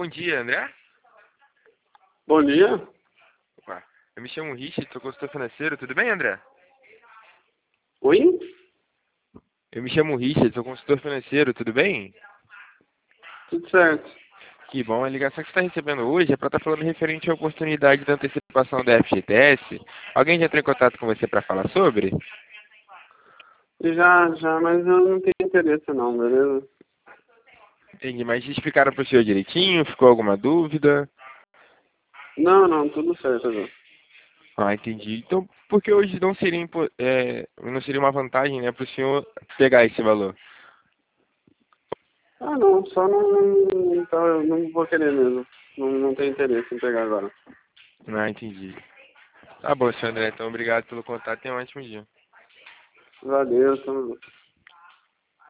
Bom dia, André. Bom dia. Opa, eu me chamo Richard, sou consultor financeiro, tudo bem, André? Oi? Eu me chamo Richard, sou consultor financeiro, tudo bem? Tudo certo. Que bom, a ligação que você está recebendo hoje é para estar falando referente à oportunidade da antecipação da FGTS. Alguém já entrou em contato com você para falar sobre? Já, mas eu não tenho interesse não, beleza? Entendi, mas explicaram para o senhor direitinho? Ficou alguma dúvida? Não, tudo certo agora. Ah, entendi. Então, por que hoje não seria, não seria uma vantagem, né, para o senhor pegar esse valor? Ah, não, só não, então eu não vou querer mesmo. Não tenho interesse em pegar agora. Ah, entendi. Tá bom, senhor André, então obrigado pelo contato e tenha um ótimo dia. Valeu, tamo junto.